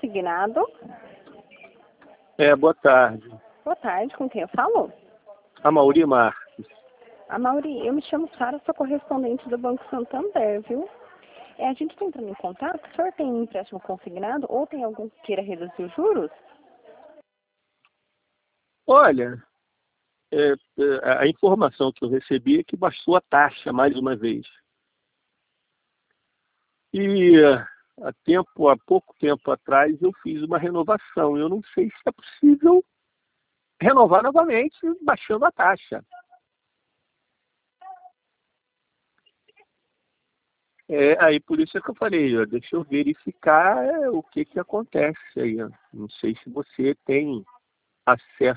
consignado. Boa tarde. Boa tarde, com quem eu falo? A Mauri Marques. A Mauri, eu me chamo Sara, sou correspondente do Banco Santander, viu? A gente está entrando em contato, o senhor tem um empréstimo consignado ou tem algum que queira reduzir os juros? Olha, a informação que eu recebi é que baixou a taxa mais uma vez. E há pouco tempo atrás eu fiz uma renovação. Eu não sei se é possível renovar novamente baixando a taxa. Aí por isso é que eu falei, deixa eu verificar o que acontece aí. Não sei se você tem acesso